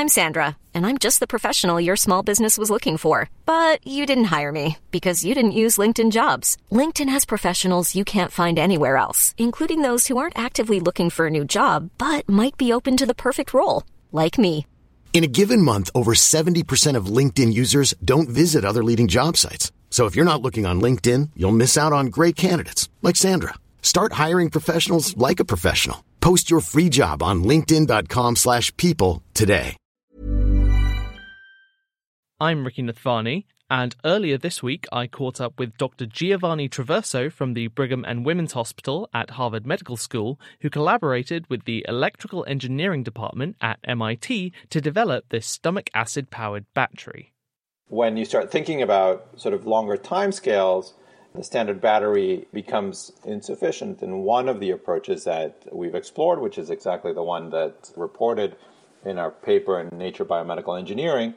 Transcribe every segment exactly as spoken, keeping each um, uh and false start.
I'm Sandra, and I'm just the professional your small business was looking for. But you didn't hire me because you didn't use LinkedIn Jobs. LinkedIn has professionals you can't find anywhere else, including those who aren't actively looking for a new job, but might be open to the perfect role, like me. In a given month, over seventy percent of LinkedIn users don't visit other leading job sites. So if you're not looking on LinkedIn, you'll miss out on great candidates like Sandra. Start hiring professionals like a professional. Post your free job on linkedin.com slash people today. I'm Ricky Nathvani, and earlier this week I caught up with Doctor Giovanni Traverso from the Brigham and Women's Hospital at Harvard Medical School, who collaborated with the Electrical Engineering Department at M I T to develop this stomach acid-powered battery. When you start thinking about sort of longer timescales, the standard battery becomes insufficient. And one of the approaches that we've explored, which is exactly the one that's reported in our paper in Nature Biomedical Engineering,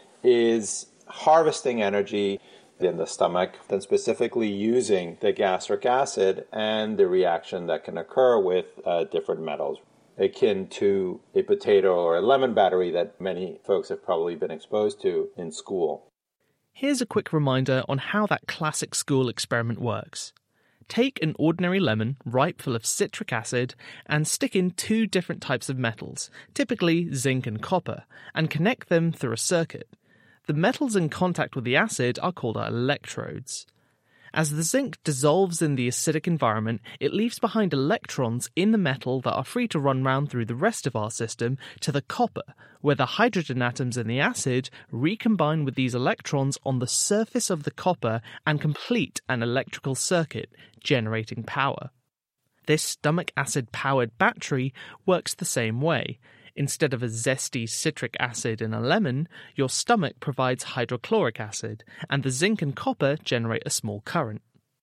is harvesting energy in the stomach, then specifically using the gastric acid and the reaction that can occur with uh, different metals, akin to a potato or a lemon battery that many folks have probably been exposed to in school. Here's a quick reminder on how that classic school experiment works. Take an ordinary lemon, ripe full of citric acid, and stick in two different types of metals, typically zinc and copper, and connect them through a circuit. The metals in contact with the acid are called electrodes. As the zinc dissolves in the acidic environment, it leaves behind electrons in the metal that are free to run round through the rest of our system to the copper, where the hydrogen atoms in the acid recombine with these electrons on the surface of the copper and complete an electrical circuit, generating power. This stomach acid-powered battery works the same way. Instead of a zesty citric acid in a lemon, your stomach provides hydrochloric acid, and the zinc and copper generate a small current.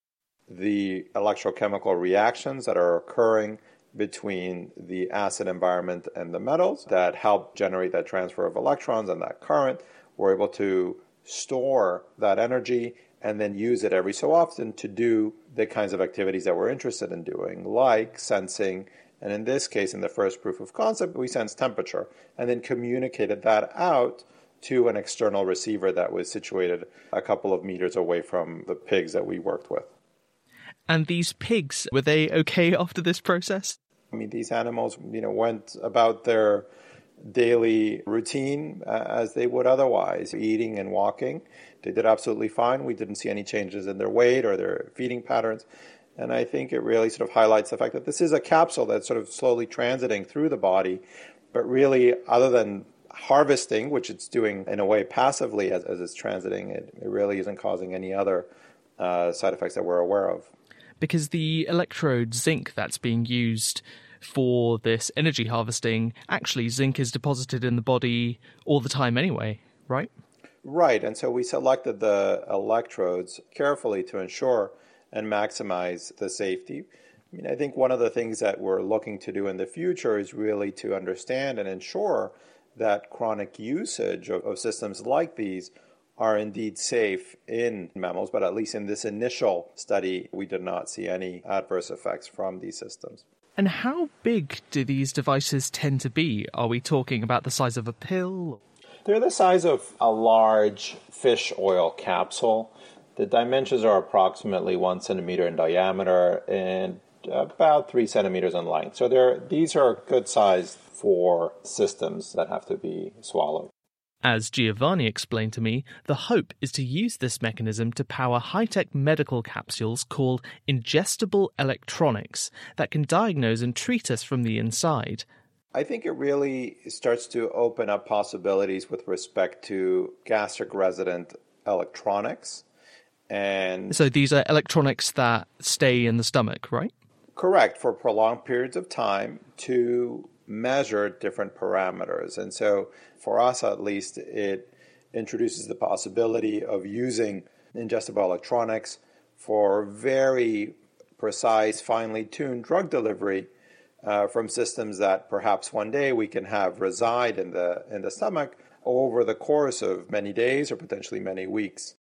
The electrochemical reactions that are occurring between the acid environment and the metals that help generate that transfer of electrons and that current, we're able to store that energy and then use it every so often to do the kinds of activities that we're interested in doing, like sensing. And in this case, in the first proof of concept, we sensed temperature and then communicated that out to an external receiver that was situated a couple of meters away from the pigs that we worked with. And these pigs, were they okay after this process? I mean, these animals, you know, went about their daily routine uh, as they would otherwise, eating and walking. They did absolutely fine. We didn't see any changes in their weight or their feeding patterns. And I think it really sort of highlights the fact that this is a capsule that's sort of slowly transiting through the body, but really, other than harvesting, which it's doing in a way passively as, as it's transiting, it, it really isn't causing any other uh, side effects that we're aware of. Because the electrode zinc that's being used for this energy harvesting, actually zinc is deposited in the body all the time anyway, right? Right, and so we selected the electrodes carefully to ensure and maximize the safety. I mean, I think one of the things that we're looking to do in the future is really to understand and ensure that chronic usage of, of systems like these are indeed safe in mammals, but at least in this initial study, we did not see any adverse effects from these systems. And how big do these devices tend to be? Are we talking about the size of a pill? They're the size of a large fish oil capsule. The dimensions are approximately one centimeter in diameter and about three centimeters in length. So they're, these are good sized for systems that have to be swallowed. As Giovanni explained to me, the hope is to use this mechanism to power high-tech medical capsules called ingestible electronics that can diagnose and treat us from the inside. I think it really starts to open up possibilities with respect to gastric resident electronics. And so these are electronics that stay in the stomach, right? Correct, for prolonged periods of time to measure different parameters. And so for us, at least, it introduces the possibility of using ingestible electronics for very precise, finely tuned drug delivery uh, from systems that perhaps one day we can have reside in the in the stomach over the course of many days or potentially many weeks.